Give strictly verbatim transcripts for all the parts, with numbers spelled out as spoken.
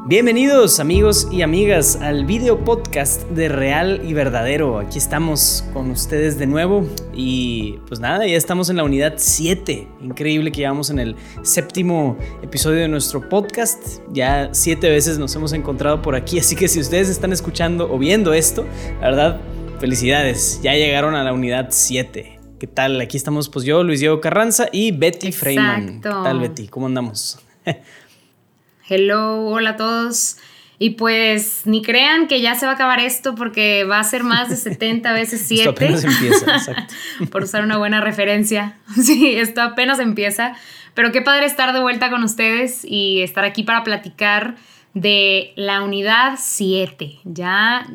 Bienvenidos amigos y amigas al video podcast de Real y Verdadero. Aquí estamos con ustedes de nuevo y pues nada, ya estamos en la unidad siete. Increíble que llevamos en el séptimo episodio de nuestro podcast. Ya siete veces nos hemos encontrado por aquí, así que si ustedes están escuchando o viendo esto, la verdad, felicidades, ya llegaron a la unidad siete. ¿Qué tal? Aquí estamos pues yo, Luis Diego Carranza y Betty Exacto. Freeman. ¿Qué tal, Betty? ¿Cómo andamos? Hello, hola a todos. Y pues ni crean que ya se va a acabar esto porque va a ser más de setenta veces siete. Esto apenas empieza, exacto. Por usar una buena referencia. Sí, esto apenas empieza. Pero qué padre estar de vuelta con ustedes y estar aquí para platicar de la unidad siete. Ya,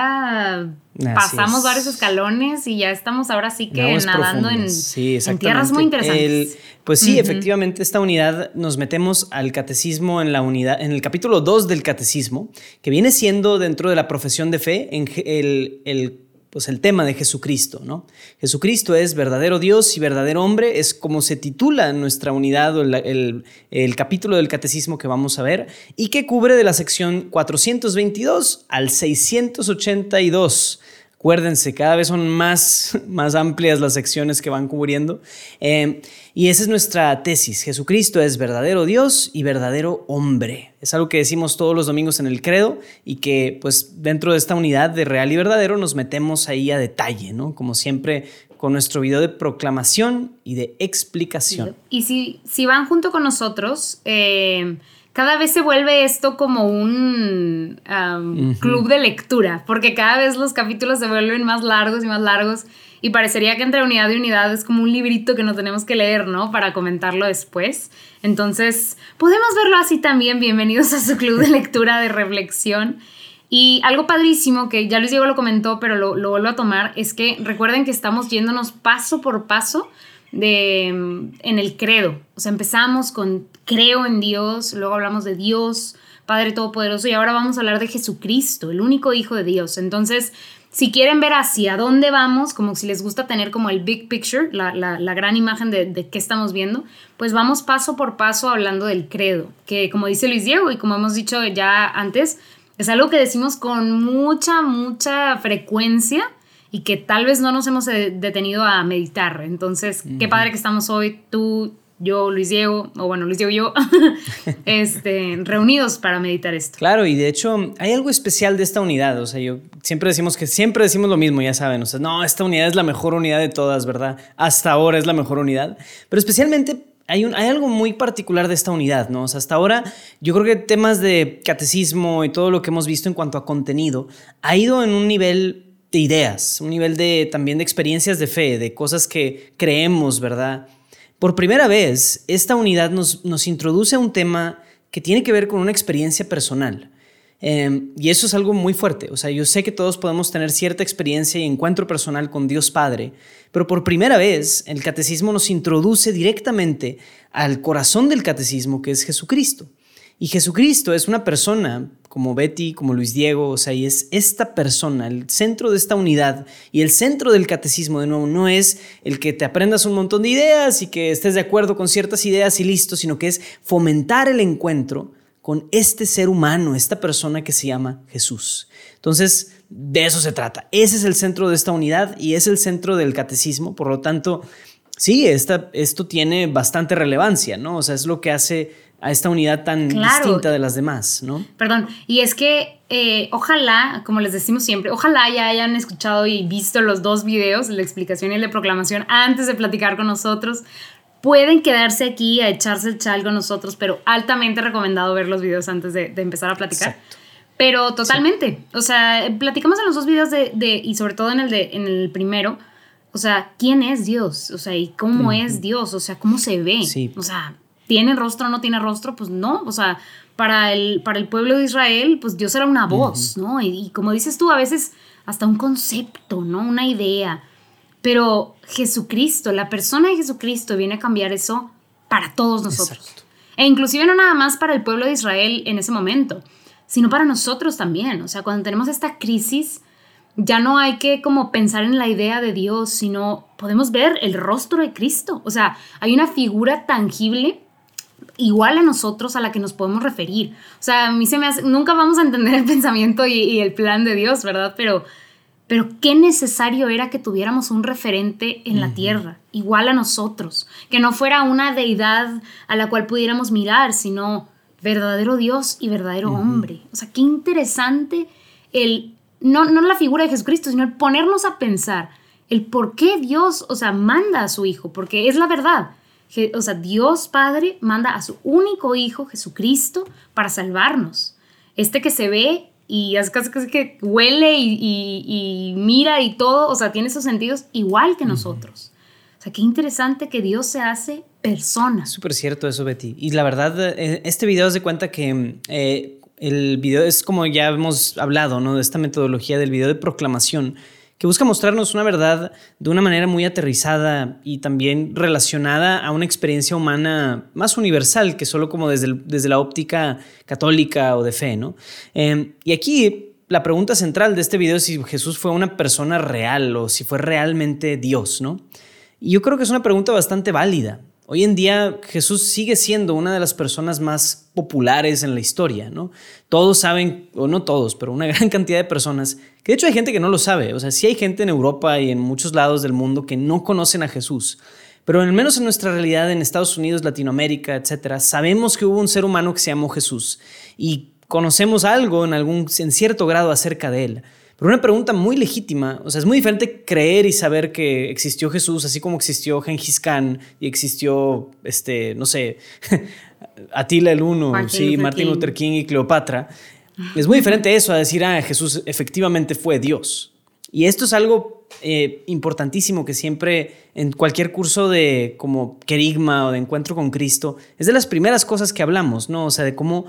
ya pasamos es. varios escalones y ya estamos ahora sí que nadando en, sí, en tierras muy interesantes. El, pues sí, uh-huh. Efectivamente, esta unidad nos metemos al catecismo en la unidad, en el capítulo dos del catecismo, que viene siendo dentro de la profesión de fe en el, el pues el tema de Jesucristo, ¿no? Jesucristo es verdadero Dios y verdadero hombre, es como se titula nuestra unidad o el, el, el capítulo del catecismo que vamos a ver y que cubre de la sección cuatrocientos veintidós al seiscientos ochenta y dos. Acuérdense, cada vez son más, más amplias las secciones que van cubriendo. Eh, y esa es nuestra tesis. Jesucristo es verdadero Dios y verdadero hombre. Es algo que decimos todos los domingos en el credo y que pues dentro de esta unidad de real y verdadero nos metemos ahí a detalle, ¿no? Como siempre con nuestro video de proclamación y de explicación. Y si, si van junto con nosotros... Eh, Cada vez se vuelve esto como un um, uh-huh. club de lectura, porque cada vez los capítulos se vuelven más largos y más largos y parecería que entre unidad y unidad es como un librito que nos tenemos que leer, ¿no? Para comentarlo después. Entonces, podemos verlo así también. Bienvenidos a su club de lectura, de reflexión. Y algo padrísimo que ya Luis Diego lo comentó, pero lo, lo vuelvo a tomar, es que recuerden que estamos yéndonos paso por paso de, en el credo. O sea, empezamos con creo en Dios, luego hablamos de Dios, Padre Todopoderoso, y ahora vamos a hablar de Jesucristo, el único Hijo de Dios. Entonces, si quieren ver hacia dónde vamos, como si les gusta tener como el big picture, la, la, la gran imagen de, de qué estamos viendo, pues vamos paso por paso hablando del credo, que como dice Luis Diego y como hemos dicho ya antes, es algo que decimos con mucha, mucha frecuencia, y que tal vez no nos hemos detenido a meditar. Entonces, uh-huh. qué padre que estamos hoy, tú, yo, Luis Diego, o bueno, Luis Diego y yo, este, reunidos para meditar esto. Claro, y de hecho hay algo especial de esta unidad. O sea, yo siempre decimos que siempre decimos lo mismo, ya saben. O sea, no, esta unidad es la mejor unidad de todas, ¿verdad? Hasta ahora es la mejor unidad. Pero especialmente hay, un, hay algo muy particular de esta unidad, ¿no? O sea, hasta ahora yo creo que temas de catecismo y todo lo que hemos visto en cuanto a contenido ha ido en un nivel de ideas, un nivel de, también de experiencias de fe, de cosas que creemos, ¿verdad? Por primera vez, esta unidad nos, nos introduce a un tema que tiene que ver con una experiencia personal. Eh, y eso es algo muy fuerte. O sea, yo sé que todos podemos tener cierta experiencia y encuentro personal con Dios Padre, pero por primera vez el catecismo nos introduce directamente al corazón del catecismo, que es Jesucristo. Y Jesucristo es una persona como Betty, como Luis Diego, o sea, y es esta persona, el centro de esta unidad y el centro del catecismo, de nuevo, no es el que te aprendas un montón de ideas y que estés de acuerdo con ciertas ideas y listo, sino que es fomentar el encuentro con este ser humano, esta persona que se llama Jesús. Entonces, de eso se trata. Ese es el centro de esta unidad y es el centro del catecismo, por lo tanto, sí, esta, esto tiene bastante relevancia, ¿no? O sea, es lo que hace a esta unidad tan claro. distinta de las demás, ¿no? Perdón, y es que eh, ojalá, como les decimos siempre, ojalá ya hayan escuchado y visto los dos videos, la explicación y la proclamación, antes de platicar con nosotros. Pueden quedarse aquí a echarse el chal con nosotros, pero altamente recomendado ver los videos antes de, de empezar a platicar. Exacto. Pero totalmente, sí. O sea, platicamos en los dos videos de, de, y sobre todo en el, de, en el primero, o sea, ¿quién es Dios? O sea, ¿y cómo uh-huh. es Dios? O sea, ¿cómo se ve? Sí. O sea, ¿tiene rostro o no tiene rostro? Pues no, o sea, para el, para el pueblo de Israel, pues Dios era una voz, uh-huh. ¿no? Y, y como dices tú, a veces hasta un concepto, ¿no? Una idea. Pero Jesucristo, la persona de Jesucristo viene a cambiar eso para todos nosotros. Exacto. E inclusive no nada más para el pueblo de Israel en ese momento, sino para nosotros también. O sea, cuando tenemos esta crisis, ya no hay que como pensar en la idea de Dios, sino podemos ver el rostro de Cristo. O sea, hay una figura tangible igual a nosotros a la que nos podemos referir. O sea, a mí se me hace, nunca vamos a entender el pensamiento y, y el plan de Dios, ¿verdad? Pero, pero qué necesario era que tuviéramos un referente en uh-huh. la tierra, igual a nosotros, que no fuera una deidad a la cual pudiéramos mirar, sino verdadero Dios y verdadero uh-huh. hombre. O sea, qué interesante el, no, no la figura de Jesucristo, sino el ponernos a pensar el por qué Dios, o sea, manda a su Hijo, porque es la verdad. O sea, Dios Padre manda a su único Hijo, Jesucristo, para salvarnos. Este que se ve y es casi, casi que huele y, y, y mira y todo, o sea, tiene esos sentidos igual que nosotros. Uh-huh. O sea, qué interesante que Dios se hace persona. Súper cierto eso, Betty. Y la verdad, este video se cuenta que eh, el video es como ya hemos hablado, ¿no? De esta metodología del video de proclamación, que busca mostrarnos una verdad de una manera muy aterrizada y también relacionada a una experiencia humana más universal que solo como desde, el, desde la óptica católica o de fe, ¿no? Eh, y aquí la pregunta central de este video es si Jesús fue una persona real o si fue realmente Dios, ¿no? Y yo creo que es una pregunta bastante válida. Hoy en día Jesús sigue siendo una de las personas más populares en la historia, ¿no? Todos saben, o no todos, pero una gran cantidad de personas, que de hecho hay gente que no lo sabe. O sea, sí hay gente en Europa y en muchos lados del mundo que no conocen a Jesús. Pero al menos en nuestra realidad en Estados Unidos, Latinoamérica, etcétera, sabemos que hubo un ser humano que se llamó Jesús y conocemos algo en, algún, en cierto grado acerca de él. Pero una pregunta muy legítima, o sea, es muy diferente creer y saber que existió Jesús, así como existió Gengis Khan y existió, este, no sé, Atila el Uno, Martin sí, Luther Martin King. Luther King y Cleopatra. Es muy diferente eso a decir, ah, Jesús efectivamente fue Dios. Y esto es algo eh, importantísimo que siempre en cualquier curso de como querigma o de encuentro con Cristo, es de las primeras cosas que hablamos, ¿no? O sea, de cómo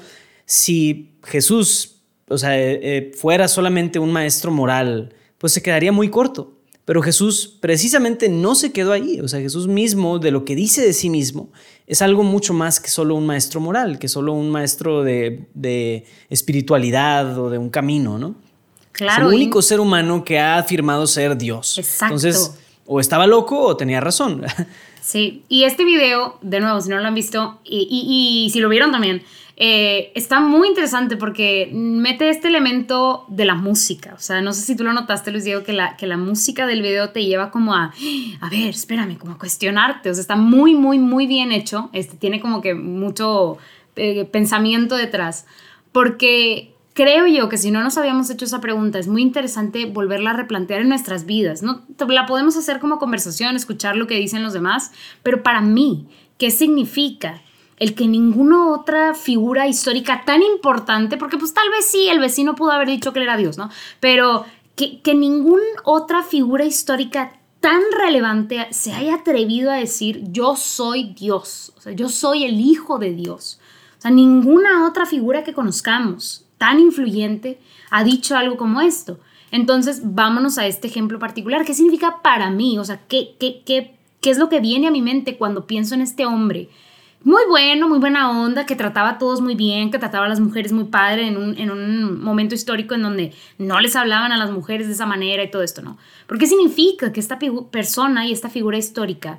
si Jesús... O sea, eh, fuera solamente un maestro moral, pues se quedaría muy corto. Pero Jesús precisamente no se quedó ahí. O sea, Jesús mismo, de lo que dice de sí mismo, es algo mucho más que solo un maestro moral, que solo un maestro de, de espiritualidad o de un camino, ¿no? Claro. Es el único y... ser humano que ha afirmado ser Dios. Exacto. Entonces, o estaba loco o tenía razón. Sí, y este video, de nuevo, si no lo han visto, y, y, y si lo vieron también, eh, está muy interesante porque mete este elemento de la música. O sea, no sé si tú lo notaste, Luis Diego, que la, que la música del video te lleva como a, a ver, espérame, como a cuestionarte. O sea, está muy, muy, muy bien hecho. Este, tiene como que mucho eh, pensamiento detrás. Porque creo yo que si no nos habíamos hecho esa pregunta, es muy interesante volverla a replantear en nuestras vidas, ¿no? La podemos hacer como conversación, escuchar lo que dicen los demás, pero para mí, ¿qué significa el que ninguna otra figura histórica tan importante, porque pues tal vez sí, el vecino pudo haber dicho que él era Dios, ¿no? Pero que, que ninguna otra figura histórica tan relevante se haya atrevido a decir, yo soy Dios, o sea, yo soy el Hijo de Dios. O sea, ninguna otra figura que conozcamos tan influyente ha dicho algo como esto. Entonces, vámonos a este ejemplo particular. ¿Qué significa para mí? O sea, ¿qué, qué, qué, qué es lo que viene a mi mente cuando pienso en este hombre? Muy bueno, muy buena onda, que trataba a todos muy bien, que trataba a las mujeres muy padre en un, en un momento histórico en donde no les hablaban a las mujeres de esa manera y todo esto, ¿no? ¿Pero qué significa que esta persona y esta figura histórica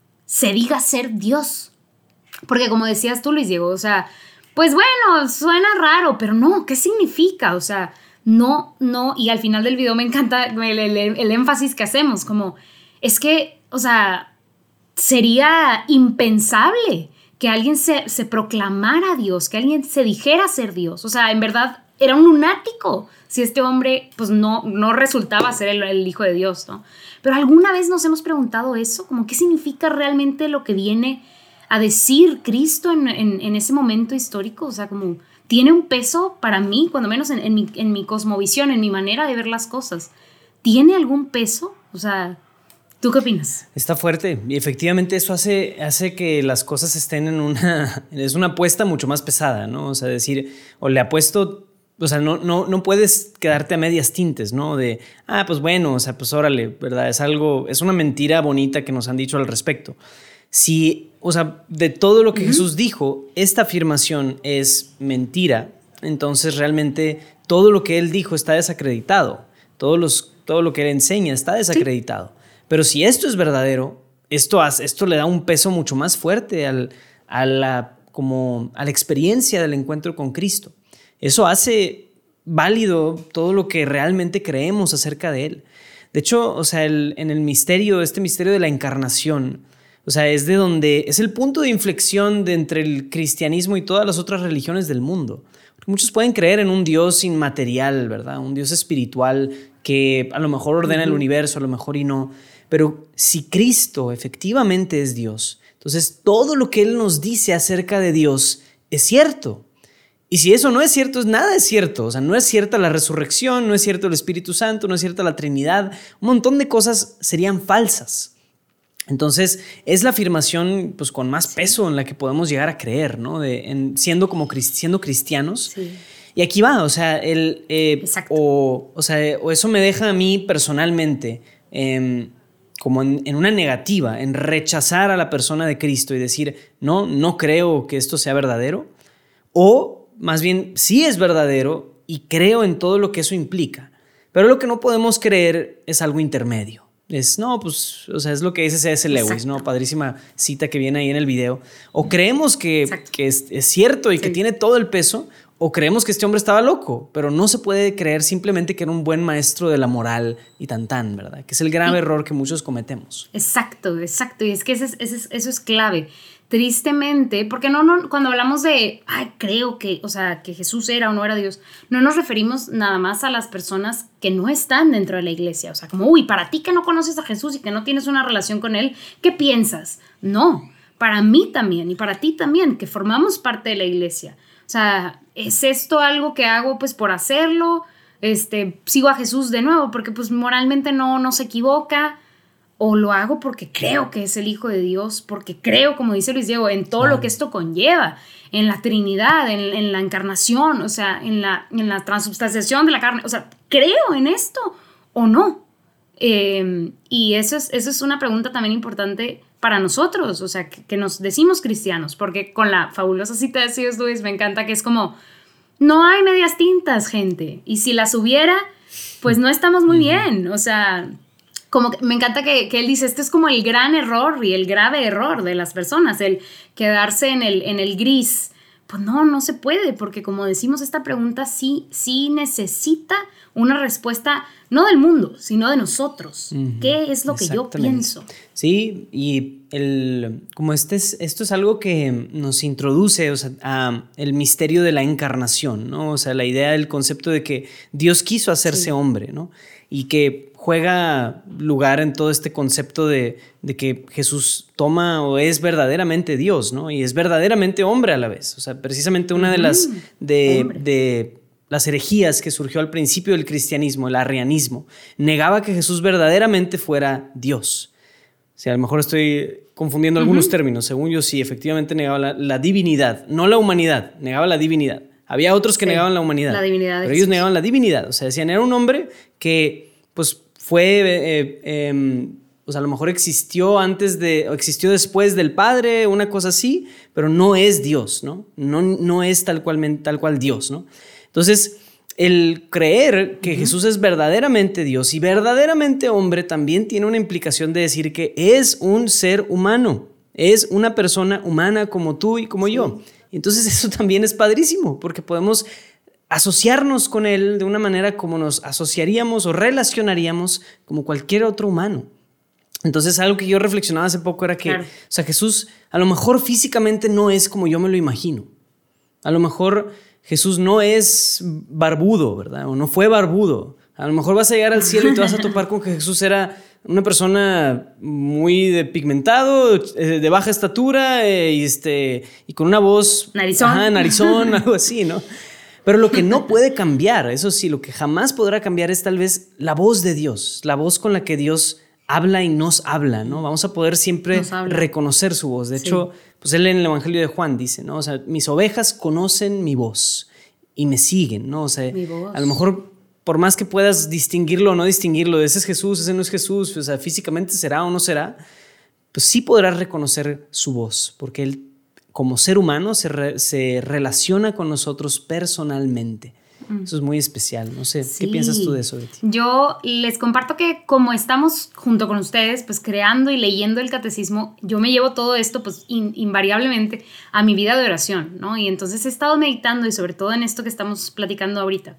se diga ser Dios? Porque como decías tú, Luis Diego, o sea, pues bueno, suena raro, pero no, ¿qué significa? O sea, no, no, y al final del video me encanta el, el, el énfasis que hacemos, como, es que, o sea, sería impensable que alguien se, se proclamara Dios, que alguien se dijera ser Dios. O sea, en verdad era un lunático si este hombre pues no, no resultaba ser el, el Hijo de Dios, ¿no? Pero ¿alguna vez nos hemos preguntado eso? Como, ¿qué significa realmente lo que viene a decir Cristo en, en, en ese momento histórico? O sea, como, ¿tiene un peso para mí, cuando menos en, en, mi, en mi cosmovisión, en mi manera de ver las cosas? ¿Tiene algún peso? O sea, ¿tú qué opinas? Está fuerte y efectivamente eso hace, hace que las cosas estén en una... Es una apuesta mucho más pesada, ¿no? O sea, decir, o le apuesto... O sea, no, no, no puedes quedarte a medias tintes, ¿no? De, ah, pues bueno, o sea, pues órale, ¿verdad? Es algo... Es una mentira bonita que nos han dicho al respecto. Si, o sea, de todo lo que uh-huh. Jesús dijo, esta afirmación es mentira, entonces realmente todo lo que él dijo está desacreditado. Todos los, todo lo que él enseña está desacreditado. Sí. Pero si esto es verdadero, esto, hace, esto le da un peso mucho más fuerte al, a la como a la experiencia del encuentro con Cristo. Eso hace válido todo lo que realmente creemos acerca de Él. De hecho, o sea, el, en el misterio, este misterio de la encarnación, o sea, es de donde es el punto de inflexión de entre el cristianismo y todas las otras religiones del mundo. Porque muchos pueden creer en un Dios inmaterial, ¿verdad? Un Dios espiritual que a lo mejor ordena uh-huh. el universo, a lo mejor y no. Pero si Cristo efectivamente es Dios, entonces todo lo que Él nos dice acerca de Dios es cierto. Y si eso no es cierto, nada es cierto. O sea, no es cierta la resurrección, no es cierto el Espíritu Santo, no es cierta la Trinidad. Un montón de cosas serían falsas. Entonces, es la afirmación pues, con más peso en la que podemos llegar a creer, ¿no? De, en, siendo, como, siendo cristianos. Sí. Y aquí va, o sea, el, eh, Exacto. o, o, sea, o eso me deja a mí personalmente eh, como en, en una negativa, en rechazar a la persona de Cristo y decir, no, no creo que esto sea verdadero. O más bien, sí es verdadero y creo en todo lo que eso implica. Pero lo que no podemos creer es algo intermedio. Es, no, pues, o sea, es lo que dice C S Lewis, Exacto. ¿no? Padrísima cita que viene ahí en el video. O creemos que, que es, es cierto y sí. que tiene todo el peso, o creemos que este hombre estaba loco, pero no se puede creer simplemente que era un buen maestro de la moral y tan tan, ¿verdad? Que es el grave sí. error que muchos cometemos. Exacto, exacto. Y es que ese es, ese es, eso es clave. Tristemente, porque no, no, cuando hablamos de, ay, creo que, o sea, que Jesús era o no era Dios, no nos referimos nada más a las personas que no están dentro de la iglesia. O sea, como, uy, para ti que no conoces a Jesús y que no tienes una relación con Él, ¿qué piensas? No, para mí también y para ti también, que formamos parte de la iglesia. O sea, ¿es esto algo que hago pues por hacerlo? Este, sigo a Jesús de nuevo porque pues moralmente no, no se equivoca. O lo hago porque creo que es el Hijo de Dios, porque creo, como dice Luis Diego, en todo claro. lo que esto conlleva, en la Trinidad, en, en la encarnación, o sea, en la, en la transubstanciación de la carne. O sea, ¿creo en esto o no? Eh, y eso es, eso es una pregunta también importante para nosotros, o sea, que, que nos decimos cristianos, porque con la fabulosa cita de C S Lewis me encanta que es como, no hay medias tintas, gente, y si las hubiera, pues no estamos muy bien, o sea... Como que me encanta que, que él dice, este es como el gran error y el grave error de las personas, el quedarse en el, en el gris. Pues no, no se puede, porque como decimos, esta pregunta sí, sí necesita una respuesta, no del mundo, sino de nosotros. Uh-huh. ¿Qué es lo que yo pienso? Sí, y el, como este es, esto es algo que nos introduce, o sea, a el misterio de la encarnación, ¿no? O sea, la idea del concepto de que Dios quiso hacerse sí. hombre, ¿no? Y que juega lugar en todo este concepto de, de que Jesús toma o es verdaderamente Dios, ¿no? Y es verdaderamente hombre a la vez. O sea, precisamente una de las, de, de las herejías que surgió al principio del cristianismo, el arrianismo, negaba que Jesús verdaderamente fuera Dios. O sea, a lo mejor estoy confundiendo uh-huh. algunos términos. Según yo, sí, efectivamente negaba la, la divinidad, no la humanidad, negaba la divinidad. Había otros que sí, negaban la humanidad, la divinidad pero ellos negaban la divinidad. O sea, decían, era un hombre que, pues, fue, eh, eh, o sea, a lo mejor existió antes de, o existió después del Padre, una cosa así, pero no es Dios, ¿no? No, no es tal cual, tal cual Dios, ¿no? Entonces, el creer que uh-huh. Jesús es verdaderamente Dios y verdaderamente hombre también tiene una implicación de decir que es un ser humano, es una persona humana como tú y como sí. yo. Entonces, eso también es padrísimo, porque podemos asociarnos con Él de una manera como nos asociaríamos o relacionaríamos como cualquier otro humano. Entonces, algo que yo reflexionaba hace poco era que, claro. o sea, Jesús a lo mejor físicamente no es como yo me lo imagino. A lo mejor Jesús no es barbudo, ¿verdad? O no fue barbudo. A lo mejor vas a llegar al cielo y te vas a topar con que Jesús era una persona muy de pigmentado, de baja estatura eh, y, este, y con una voz... Narizón. Ajá, narizón, algo así, ¿no? Pero lo que no puede cambiar, eso sí, lo que jamás podrá cambiar es tal vez la voz de Dios, la voz con la que Dios habla y nos habla, ¿no? Vamos a poder siempre reconocer su voz. De sí. hecho, pues él en el Evangelio de Juan dice, ¿no? O sea, mis ovejas conocen mi voz y me siguen, ¿no? O sea, a lo mejor por más que puedas distinguirlo o no distinguirlo, ese es Jesús, ese no es Jesús, o sea, físicamente será o no será, pues sí podrás reconocer su voz, porque él como ser humano se, re, se relaciona con nosotros personalmente. Eso es muy especial. No sé, Sí. ¿qué piensas tú de eso, Betty? Yo les comparto que como estamos junto con ustedes, pues creando y leyendo el catecismo, yo me llevo todo esto pues in, invariablemente a mi vida de oración, ¿no? Y entonces he estado meditando y sobre todo en esto que estamos platicando ahorita,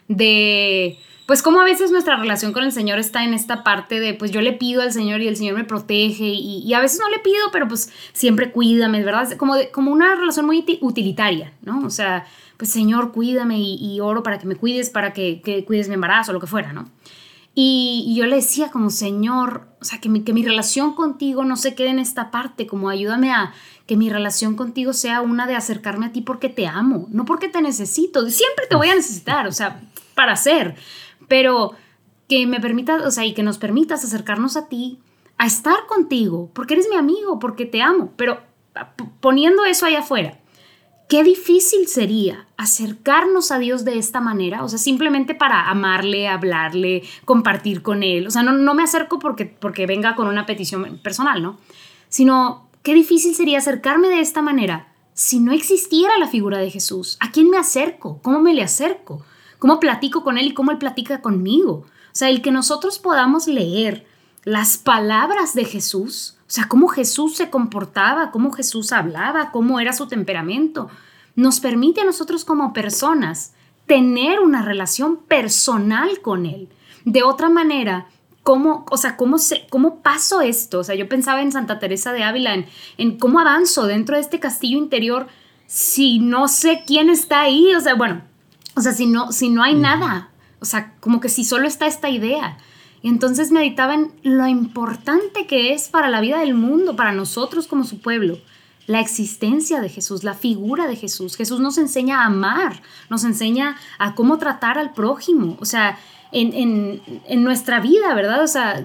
de pues cómo a veces nuestra relación con el Señor está en esta parte de pues yo le pido al Señor y el Señor me protege y, y a veces no le pido, pero pues siempre cuídame, ¿verdad? Como, de, como una relación muy utilitaria, ¿no? O sea, pues Señor, cuídame y, y oro para que me cuides, para que, que cuides mi embarazo, lo que fuera, ¿no? Y, y yo le decía como, Señor, o sea, que mi, que mi relación contigo no se quede en esta parte, como ayúdame a que mi relación contigo sea una de acercarme a ti porque te amo, no porque te necesito, siempre te voy a necesitar, o sea, para ser, pero que me permitas, o sea, y que nos permitas acercarnos a ti, a estar contigo, porque eres mi amigo, porque te amo, pero poniendo eso allá afuera, qué difícil sería acercarnos a Dios de esta manera, o sea, simplemente para amarle, hablarle, compartir con Él. O sea, no, no me acerco porque, porque venga con una petición personal, ¿no? Sino, qué difícil sería acercarme de esta manera si no existiera la figura de Jesús. ¿A quién me acerco? ¿Cómo me le acerco? ¿Cómo platico con Él y cómo Él platica conmigo? O sea, el que nosotros podamos leer las palabras de Jesús, o sea, cómo Jesús se comportaba, cómo Jesús hablaba, cómo era su temperamento, nos permite a nosotros como personas tener una relación personal con Él. De otra manera, ¿cómo, o sea, cómo, se, cómo paso esto? O sea, yo pensaba en Santa Teresa de Ávila, en, en cómo avanzo dentro de este castillo interior si no sé quién está ahí. O sea, bueno, o sea, si no, si no hay uh-huh. nada. O sea, como que si solo está esta idea. Y entonces meditaba en lo importante que es para la vida del mundo, para nosotros como su pueblo, la existencia de Jesús, la figura de Jesús. Jesús nos enseña a amar, nos enseña a cómo tratar al prójimo, o sea, en, en, en nuestra vida, ¿verdad? O sea,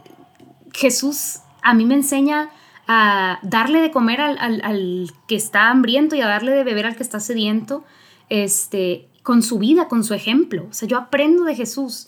Jesús a mí me enseña a darle de comer al, al, al que está hambriento y a darle de beber al que está sediento, este, con su vida, con su ejemplo. O sea, yo aprendo de Jesús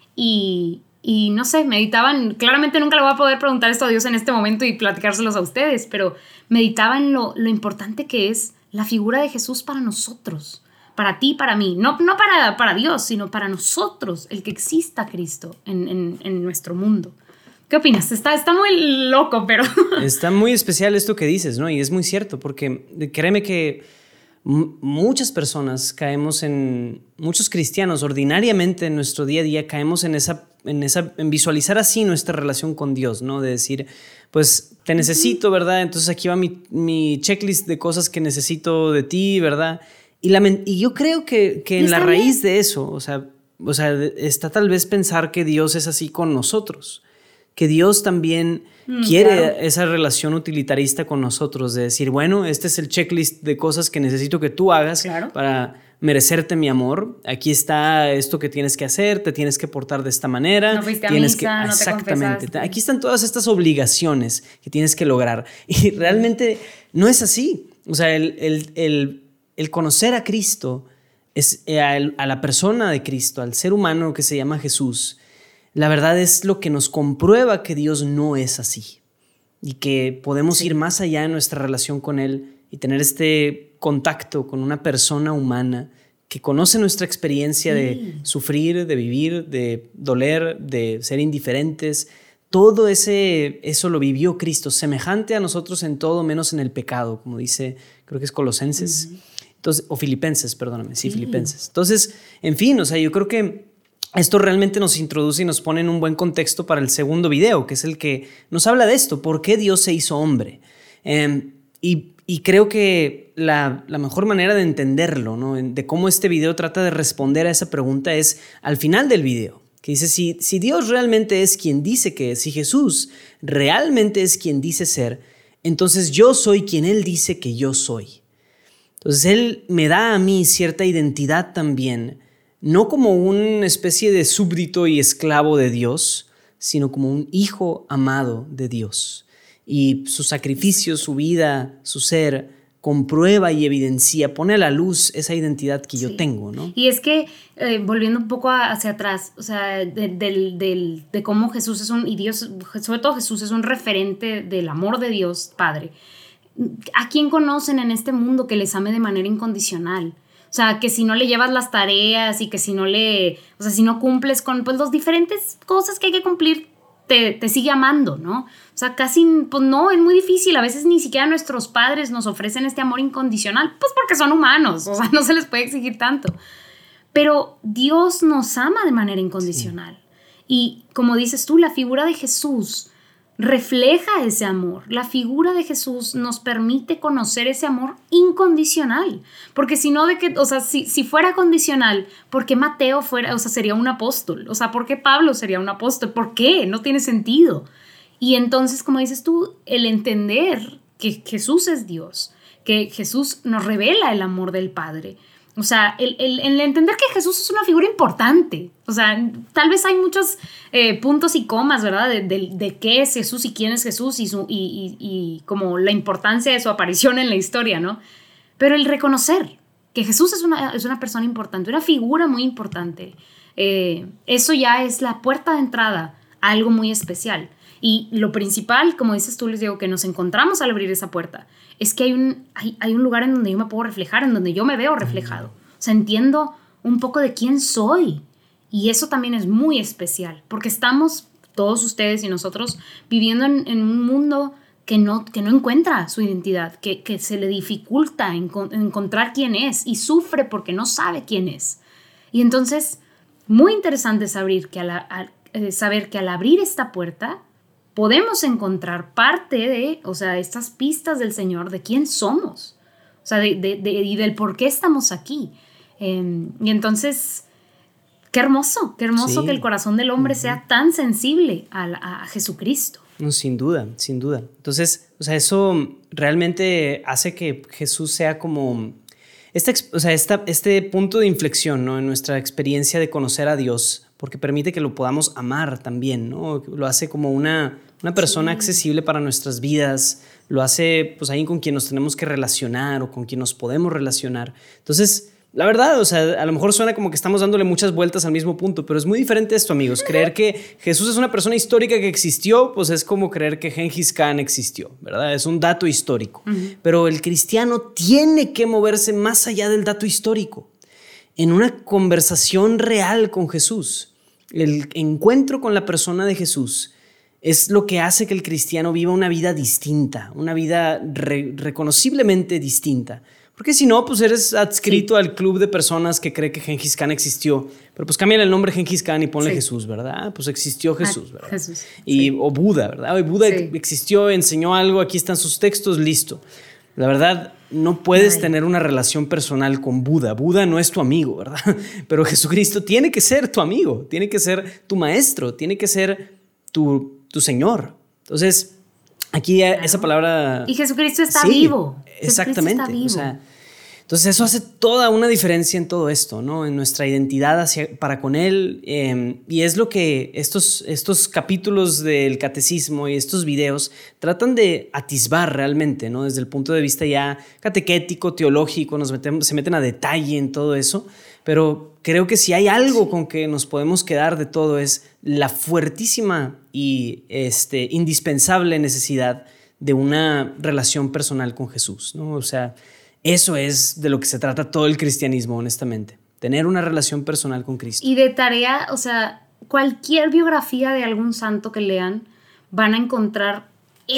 y... Y no sé, meditaban, claramente nunca le voy a poder preguntar esto a Dios en este momento y platicárselos a ustedes, pero meditaba en lo, lo importante que es la figura de Jesús para nosotros, para ti, para mí, no, no para, para Dios, sino para nosotros, el que exista Cristo en, en, en nuestro mundo. ¿Qué opinas? Está, está muy loco, pero... Está muy especial esto que dices, ¿no? Y es muy cierto, porque créeme que m- muchas personas caemos en... Muchos cristianos ordinariamente en nuestro día a día caemos en esa... En, esa, en visualizar así nuestra relación con Dios, ¿no? De decir, pues te necesito, ¿verdad? Entonces aquí va mi, mi checklist de cosas que necesito de ti, ¿verdad? Y, la, y yo creo que, que en la raíz de eso, o sea, o sea, está tal vez pensar que Dios es así con nosotros, que Dios también mm, quiere claro. esa relación utilitarista con nosotros, de decir, bueno, este es el checklist de cosas que necesito que tú hagas claro. para... merecerte mi amor, aquí está esto que tienes que hacer, te tienes que portar de esta manera. No fuiste a tienes misa, que, no te exactamente, te aquí están todas estas obligaciones que tienes que lograr. Y realmente no es así. O sea, el, el, el, el conocer a Cristo, es, a, a la persona de Cristo, al ser humano que se llama Jesús, la verdad es lo que nos comprueba que Dios no es así y que podemos sí. ir más allá en nuestra relación con Él y tener este contacto con una persona humana que conoce nuestra experiencia sí. de sufrir, de vivir, de doler, de ser indiferentes. Todo ese, eso lo vivió Cristo, semejante a nosotros en todo menos en el pecado, como dice, creo que es Colosenses, uh-huh. Entonces, o Filipenses, perdóname, sí, sí, Filipenses. Entonces, en fin, o sea, yo creo que esto realmente nos introduce y nos pone en un buen contexto para el segundo video, que es el que nos habla de esto, ¿por qué Dios se hizo hombre? Eh, y Y creo que la, la mejor manera de entenderlo, ¿no? De cómo este video trata de responder a esa pregunta es al final del video, que dice, si, si Dios realmente es quien dice que es, si Jesús realmente es quien dice ser, entonces yo soy quien Él dice que yo soy. Entonces Él me da a mí cierta identidad también, no como una especie de súbdito y esclavo de Dios, sino como un hijo amado de Dios. Y su sacrificio, su vida, su ser, comprueba y evidencia, pone a la luz esa identidad que sí. yo tengo, ¿no? Y es que, eh, volviendo un poco hacia atrás, o sea, de, de, de, de cómo Jesús es un, y Dios, sobre todo Jesús es un referente del amor de Dios Padre. ¿A quién conocen en este mundo que les ame de manera incondicional? O sea, que si no le llevas las tareas y que si no le, o sea, si no cumples con pues las diferentes cosas que hay que cumplir, te, te sigue amando, ¿no? O sea, casi, pues no, es muy difícil. A veces ni siquiera nuestros padres nos ofrecen este amor incondicional, pues porque son humanos, o sea, no se les puede exigir tanto. Pero Dios nos ama de manera incondicional. Sí. Y como dices tú, la figura de Jesús refleja ese amor. La figura de Jesús nos permite conocer ese amor incondicional. Porque si no, de que, o sea, si, si fuera condicional, ¿por qué Mateo fuera, o sea, sería un apóstol? O sea, ¿por qué Pablo sería un apóstol? ¿Por qué? No tiene sentido. Y entonces, como dices tú, el entender que Jesús es Dios, que Jesús nos revela el amor del Padre. O sea, el, el, el entender que Jesús es una figura importante. O sea, tal vez hay muchos eh, puntos y comas, ¿verdad? De, de, de qué es Jesús y quién es Jesús y, su, y, y, y como la importancia de su aparición en la historia, ¿no? Pero el reconocer que Jesús es una, es una persona importante, una figura muy importante, eh, eso ya es la puerta de entrada a algo muy especial. Y lo principal, como dices tú, les digo, que nos encontramos al abrir esa puerta, es que hay un, hay, hay un lugar en donde yo me puedo reflejar, en donde yo me veo reflejado. O sea, entiendo un poco de quién soy. Y eso también es muy especial, porque estamos, todos ustedes y nosotros, viviendo en, en un mundo que no, que no encuentra su identidad, que, que se le dificulta en, en encontrar quién es y sufre porque no sabe quién es. Y entonces, muy interesante saber que al, al, eh, saber que al abrir esta puerta, podemos encontrar parte de, o sea, estas pistas del Señor de quién somos, o sea, de, de, de, y del por qué estamos aquí. Eh, y entonces, qué hermoso, qué hermoso sí. que el corazón del hombre uh-huh. sea tan sensible a, a, a Jesucristo. No, sin duda, sin duda. Entonces, o sea, eso realmente hace que Jesús sea como esta, o sea, esta, este punto de inflexión, ¿no? En nuestra experiencia de conocer a Dios, porque permite que lo podamos amar también, ¿no? Lo hace como una, una persona sí. accesible para nuestras vidas, lo hace pues alguien con quien nos tenemos que relacionar o con quien nos podemos relacionar. Entonces, la verdad, o sea, a lo mejor suena como que estamos dándole muchas vueltas al mismo punto, pero es muy diferente esto, amigos. Creer que Jesús es una persona histórica que existió, pues es como creer que Gengis Khan existió, ¿verdad? Es un dato histórico. Uh-huh. Pero el cristiano tiene que moverse más allá del dato histórico, en una conversación real con Jesús. El encuentro con la persona de Jesús es lo que hace que el cristiano viva una vida distinta, una vida re- reconociblemente distinta. Porque si no, pues eres adscrito sí. al club de personas que cree que Gengis Khan existió. Pero pues cámbiale el nombre Gengis Khan y ponle sí. Jesús, ¿verdad? Pues existió Jesús, ¿verdad? Jesús. Y, sí. O Buda, ¿verdad? O Buda sí. existió, enseñó algo, aquí están sus textos, listo. La verdad, no puedes Ay. tener una relación personal con Buda. Buda no es tu amigo, ¿verdad? Pero Jesucristo tiene que ser tu amigo, tiene que ser tu maestro, tiene que ser tu, tu Señor. Entonces, aquí claro. esa palabra... Y Jesucristo está sí, vivo. Exactamente. Está vivo. O sea, entonces eso hace toda una diferencia en todo esto, ¿no? En nuestra identidad hacia, para con Él. Eh, y es lo que estos, estos capítulos del catecismo y estos videos tratan de atisbar realmente, ¿no? Desde el punto de vista ya catequético, teológico, nos meten, se meten a detalle en todo eso. Pero creo que si hay algo con que nos podemos quedar de todo es la fuertísima y este, indispensable necesidad de una relación personal con Jesús, ¿no? O sea, eso es de lo que se trata todo el cristianismo, honestamente. Tener una relación personal con Cristo. Y de tarea, o sea, cualquier biografía de algún santo que lean van a encontrar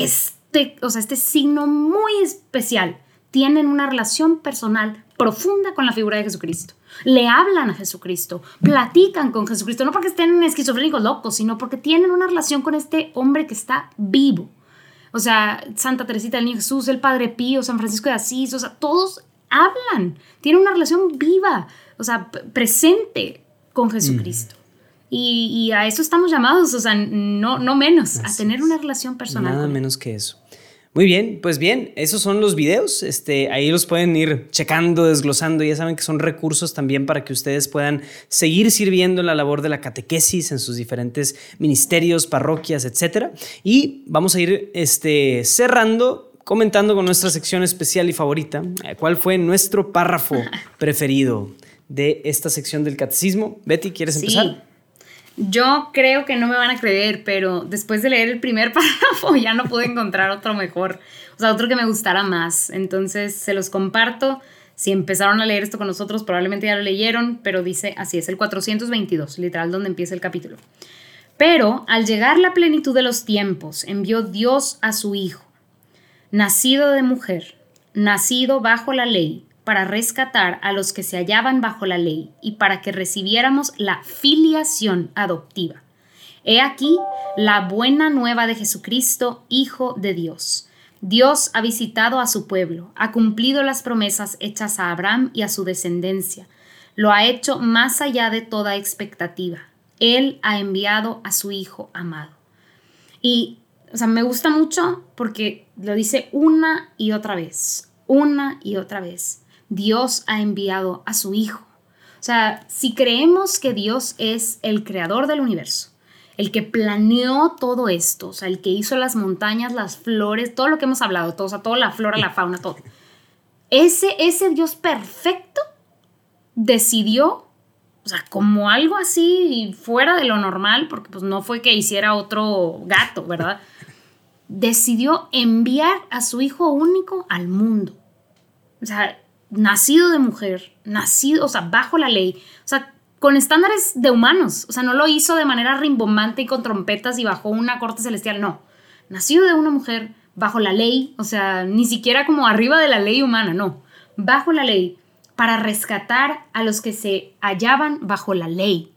este, o sea, este signo muy especial. Tienen una relación personal profunda con la figura de Jesucristo. Le hablan a Jesucristo, platican con Jesucristo, no porque estén esquizofrénicos locos, sino porque tienen una relación con este hombre que está vivo. O sea, Santa Teresita del Niño Jesús, el Padre Pío, San Francisco de Asís, o sea, todos hablan, tienen una relación viva, o sea, p- presente con Jesucristo. Mm. Y, y a eso estamos llamados, o sea, no, no menos, Así a tener es. una relación personal. Nada menos que eso. Muy bien, pues bien, esos son los videos, este, ahí los pueden ir checando, desglosando, ya saben que son recursos también para que ustedes puedan seguir sirviendo en la labor de la catequesis en sus diferentes ministerios, parroquias, etcétera. Y vamos a ir este, cerrando, comentando con nuestra sección especial y favorita, ¿cuál fue nuestro párrafo preferido de esta sección del catecismo? Betty, ¿quieres sí. empezar? Yo creo que no me van a creer, pero después de leer el primer párrafo ya no pude encontrar otro mejor, o sea, otro que me gustara más. Entonces se los comparto. Si empezaron a leer esto con nosotros, probablemente ya lo leyeron, pero dice así, es el cuatrocientos veintidós, literal donde empieza el capítulo. Pero al llegar la plenitud de los tiempos, envió Dios a su Hijo, nacido de mujer, nacido bajo la ley, para rescatar a los que se hallaban bajo la ley y para que recibiéramos la filiación adoptiva. He aquí la buena nueva de Jesucristo, Hijo de Dios. Dios ha visitado a su pueblo, ha cumplido las promesas hechas a Abraham y a su descendencia. Lo ha hecho más allá de toda expectativa. Él ha enviado a su Hijo amado. Y, o sea, me gusta mucho porque lo dice una y otra vez, una y otra vez. Dios ha enviado a su Hijo. O sea, si creemos que Dios es el creador del universo, el que planeó todo esto, o sea, el que hizo las montañas, las flores, todo lo que hemos hablado, todo, o sea, toda la flora, la fauna, todo. Ese, ese Dios perfecto decidió, o sea, como algo así fuera de lo normal, porque pues no fue que hiciera otro gato, ¿verdad? Decidió enviar a su Hijo único al mundo. O sea, nacido de mujer, nacido, o sea, bajo la ley, o sea, con estándares de humanos. O sea, no lo hizo de manera rimbombante y con trompetas y bajo una corte celestial, no. Nacido de una mujer, bajo la ley, o sea, ni siquiera como arriba de la ley humana, no. Bajo la ley, para rescatar a los que se hallaban bajo la ley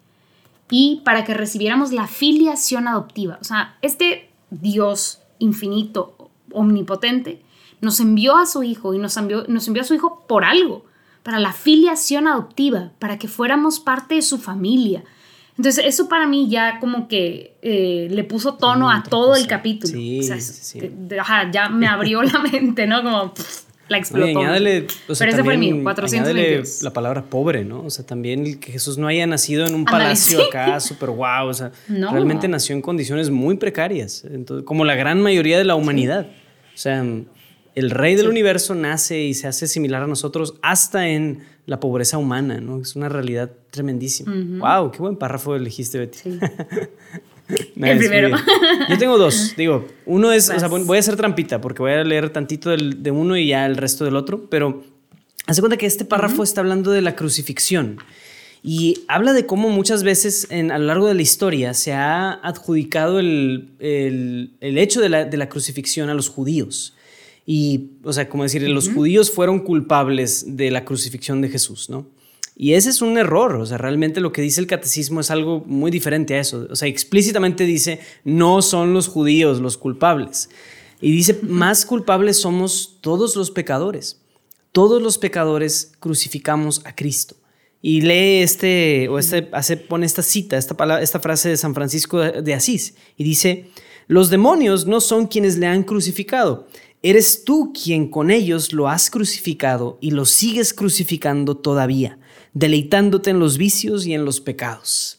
y para que recibiéramos la filiación adoptiva. O sea, este Dios infinito, omnipotente, nos envió a su Hijo y nos envió, nos envió a su Hijo por algo, para la filiación adoptiva, para que fuéramos parte de su familia. Entonces eso para mí ya como que eh, le puso tono a todo cosa. El capítulo. Sí, o sea, sí, sí. De, ajá, ya me abrió la mente, ¿no? Como pff, la explotó. Oye, añádale, o sea, pero ese fue el mío, cuatrocientos veintidós. La palabra pobre, ¿no? O sea, también que Jesús no haya nacido en un Andale, palacio sí. acá, súper guau. O sea, no. realmente nació en condiciones muy precarias. Entonces, como la gran mayoría de la humanidad. Sí. O sea, el rey del sí. universo nace y se hace similar a nosotros hasta en la pobreza humana, ¿no? Es una realidad tremendísima. Uh-huh. ¡Wow! ¡Qué buen párrafo elegiste, Betty! Sí. El primero. Yo tengo dos. Digo, uno es, pues. o sea, voy a hacer trampita porque voy a leer tantito del, de uno y ya el resto del otro, pero hace cuenta que este párrafo uh-huh. está hablando de la crucifixión y habla de cómo muchas veces en, a lo largo de la historia se ha adjudicado el, el, el hecho de la, de la crucifixión a los judíos. Y, o sea, como decir, uh-huh. los judíos fueron culpables de la crucifixión de Jesús, ¿no? Y ese es un error, o sea, realmente lo que dice el catecismo es algo muy diferente a eso. O sea, explícitamente dice, no son los judíos los culpables. Y dice, uh-huh. más culpables somos todos los pecadores. Todos los pecadores crucificamos a Cristo. Y lee este, o este, hace, pone esta cita, esta, palabra, esta frase de San Francisco de, de Asís, y dice, los demonios no son quienes le han crucificado. Eres tú quien con ellos lo has crucificado y lo sigues crucificando todavía, deleitándote en los vicios y en los pecados.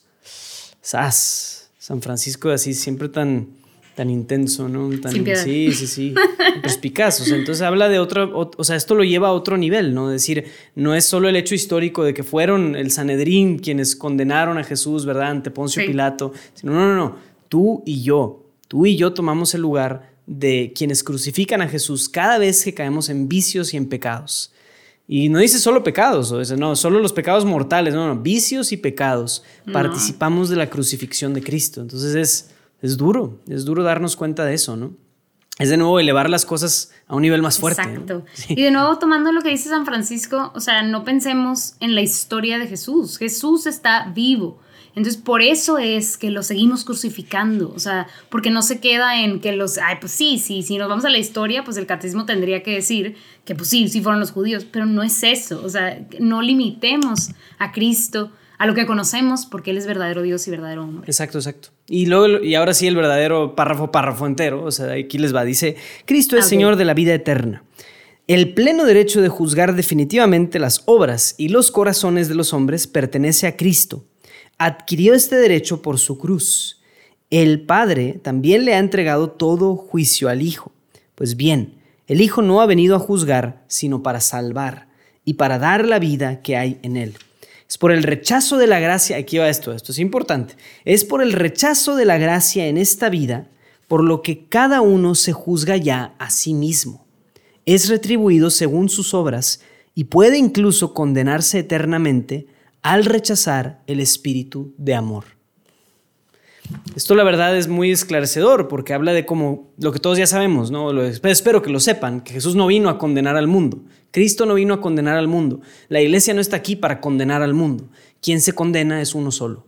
¡Sas! San Francisco de Asís, siempre tan, tan intenso, ¿no? Tan, Sin piedad. Sí, sí, sí. Perspicaz. O sea, entonces habla de otro, o, o sea, esto lo lleva a otro nivel, ¿no? Es decir, no es solo el hecho histórico de que fueron el Sanedrín quienes condenaron a Jesús, ¿verdad? Ante Poncio sí. Pilato. Sino, no, no, no. Tú y yo, tú y yo tomamos el lugar de quienes crucifican a Jesús cada vez que caemos en vicios y en pecados. Y no dice solo pecados, o sea, no, solo los pecados mortales, no, no, vicios y pecados. No. Participamos de la crucifixión de Cristo. Entonces es, es duro, es duro darnos cuenta de eso, ¿no? Es de nuevo elevar las cosas a un nivel más fuerte. Exacto. ¿No? Sí. Y de nuevo tomando lo que dice San Francisco, o sea, no pensemos en la historia de Jesús. Jesús está vivo. Entonces, por eso es que lo seguimos crucificando, o sea, porque no se queda en que los, ay, pues sí, sí, si nos vamos a la historia, pues el catecismo tendría que decir que pues sí, sí fueron los judíos, pero no es eso, o sea, no limitemos a Cristo a lo que conocemos porque Él es verdadero Dios y verdadero hombre. Exacto, exacto. Y luego, y ahora sí el verdadero párrafo, párrafo entero, o sea, aquí les va, dice, Cristo es okay. Señor de la vida eterna. El pleno derecho de juzgar definitivamente las obras y los corazones de los hombres pertenece a Cristo. Adquirió este derecho por su cruz. El Padre también le ha entregado todo juicio al Hijo. Pues bien, el Hijo no ha venido a juzgar, sino para salvar y para dar la vida que hay en él. Es por el rechazo de la gracia, aquí va esto, esto es importante, es por el rechazo de la gracia en esta vida, por lo que cada uno se juzga ya a sí mismo. Es retribuido según sus obras y puede incluso condenarse eternamente al rechazar el espíritu de amor. Esto la verdad es muy esclarecedor porque habla de como lo que todos ya sabemos, ¿no? Lo, espero que lo sepan, que Jesús no vino a condenar al mundo. Cristo no vino a condenar al mundo. La iglesia no está aquí para condenar al mundo. Quien se condena es uno solo.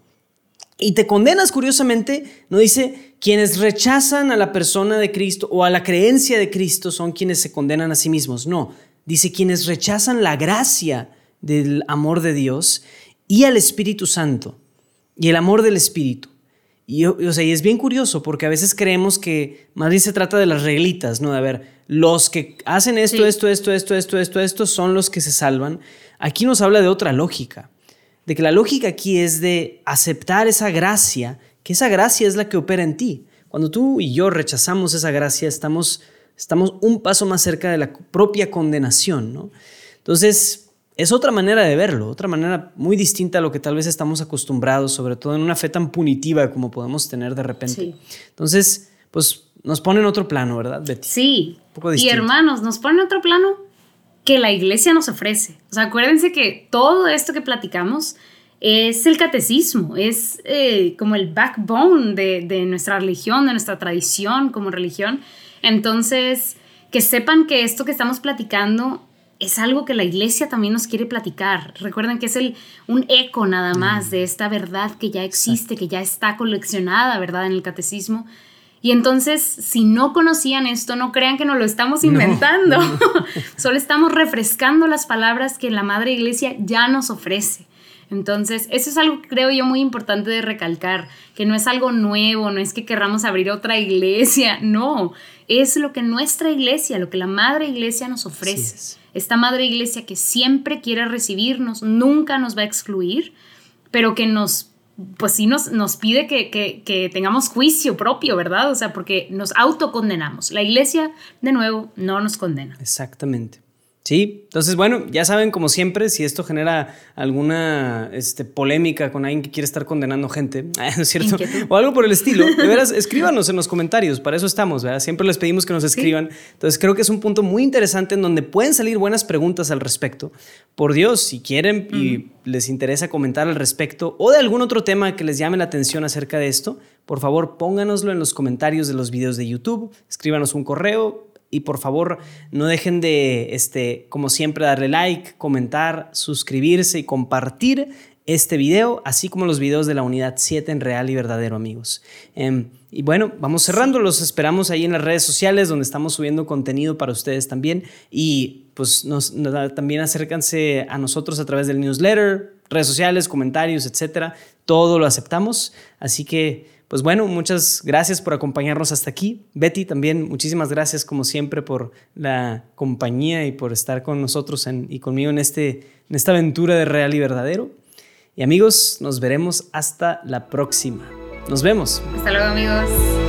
Y te condenas, curiosamente, no dice quienes rechazan a la persona de Cristo o a la creencia de Cristo son quienes se condenan a sí mismos. No, dice quienes rechazan la gracia del amor de Dios y al Espíritu Santo y el amor del Espíritu. Y, o sea, y es bien curioso porque a veces creemos que más bien se trata de las reglitas, ¿no? De a ver, los que hacen esto, sí. esto, esto, esto, esto, esto, esto son los que se salvan. Aquí nos habla de otra lógica, de que la lógica aquí es de aceptar esa gracia, que esa gracia es la que opera en ti. Cuando tú y yo rechazamos esa gracia, estamos, estamos un paso más cerca de la propia condenación, ¿no? Entonces, es otra manera de verlo, otra manera muy distinta a lo que tal vez estamos acostumbrados, sobre todo en una fe tan punitiva como podemos tener de repente. Sí. Entonces, pues nos pone en otro plano, ¿verdad, Betty? Sí, un poco distinto. Y hermanos, nos pone en otro plano que la iglesia nos ofrece. O sea, acuérdense que todo esto que platicamos es el catecismo, es eh, como el backbone de, de nuestra religión, de nuestra tradición como religión. Entonces, que sepan que esto que estamos platicando es algo que la iglesia también nos quiere platicar. Recuerden que es el, un eco nada más mm. de esta verdad que ya existe, Exacto. que ya está coleccionada, ¿verdad?, en el catecismo. Y entonces, si no conocían esto, no crean que nos lo estamos inventando. No, no. Solo estamos refrescando las palabras que la Madre Iglesia ya nos ofrece. Entonces, eso es algo que creo yo muy importante de recalcar, que no es algo nuevo, no es que querramos abrir otra iglesia, no. Es lo que nuestra iglesia, lo que la Madre Iglesia nos ofrece. Esta Madre Iglesia que siempre quiere recibirnos, nunca nos va a excluir, pero que nos, pues sí nos, nos pide que, que, que tengamos juicio propio, ¿verdad? O sea, porque nos autocondenamos. La iglesia, de nuevo, no nos condena. Exactamente. Sí, entonces bueno, ya saben, como siempre, si esto genera alguna este, polémica con alguien que quiere estar condenando gente, ¿no es cierto? O algo por el estilo, de veras, escríbanos en los comentarios, para eso estamos, ¿verdad? Siempre les pedimos que nos escriban. Sí. Entonces creo que es un punto muy interesante en donde pueden salir buenas preguntas al respecto. Por Dios, si quieren uh-huh. y les interesa comentar al respecto o de algún otro tema que les llame la atención acerca de esto, por favor pónganoslo en los comentarios de los videos de YouTube, escríbanos un correo. Y por favor, no dejen de, este, como siempre, darle like, comentar, suscribirse y compartir este video, así como los videos de la unidad siete en Real y Verdadero, amigos. Eh, y bueno, vamos cerrando. Los esperamos ahí en las redes sociales, donde estamos subiendo contenido para ustedes también. Y pues nos, nos, también acércanse a nosotros a través del newsletter, redes sociales, comentarios, etcétera. Todo lo aceptamos. Así que pues bueno, muchas gracias por acompañarnos hasta aquí. Betty, también muchísimas gracias como siempre por la compañía y por estar con nosotros en, y conmigo en, este, en esta aventura de Real y Verdadero. Y amigos, nos veremos hasta la próxima. Nos vemos. Hasta luego, amigos.